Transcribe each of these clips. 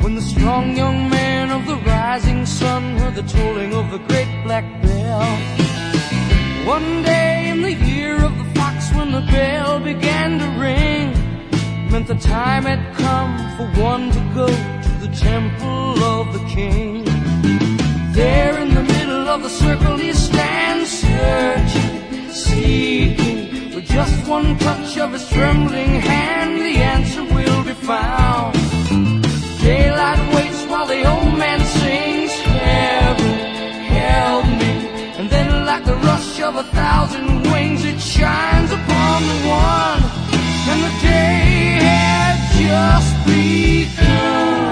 when the strong young man of the rising sun heard the tolling of the great black bell. One day in the year of the fox, when the bell began to ring, meant the time had come for one to go to the temple of the king. There in the middle of the circle he stands, searching, seeking. With just one touch of his trembling hand, the answer will be found. Daylight waits while the old man sings, heaven, help me. And then like the rush of 1,000 wings, it shines upon the one, and the day had just begun.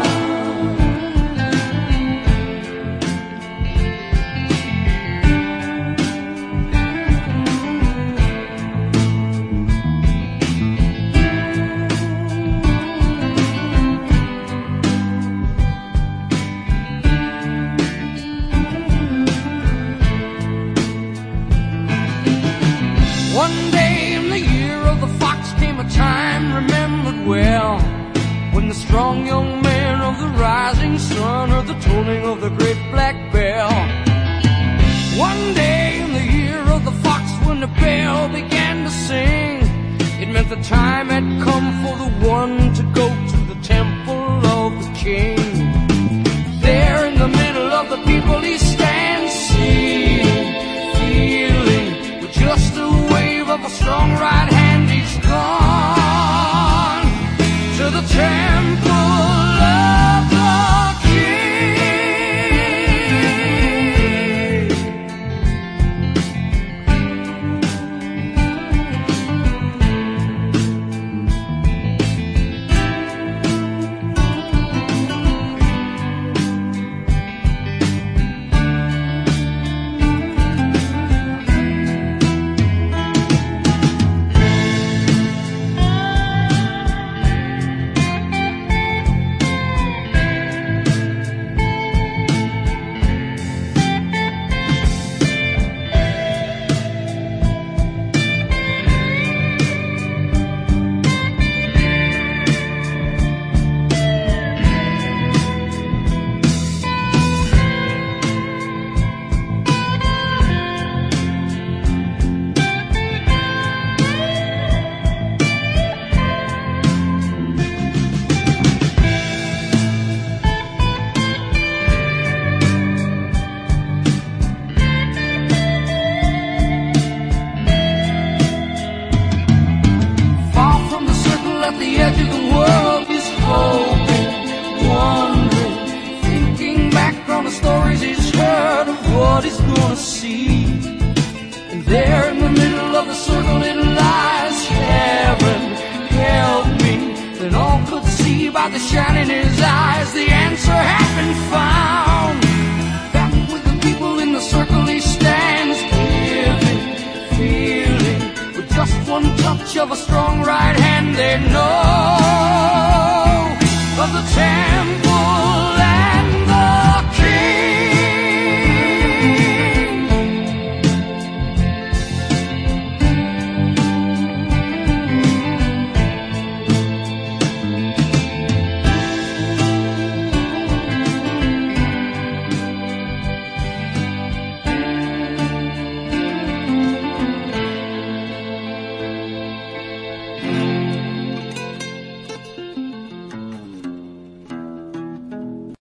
One day in the year of the fox came a time remembered well, when the strong young man of the rising sun heard the tolling of the great black bell. One day in the year of the fox, when the bell began to sing, it meant the time had come for the one to go to the temple of the king. There in the middle of the people he stands, seeing, feeling, with just a wave of a strong right hand, he's gone to the temple of the king. At the edge of the world, he's hoping, wondering, thinking back on the stories he's heard of what he's gonna see. And there in the middle of the circle it lies, heaven, help me. Then all could see by the shine in his eyes, the answer had been found. Back with the people in the circle he stands, giving, feeling, with just one touch of a strong right hand, they know of the temple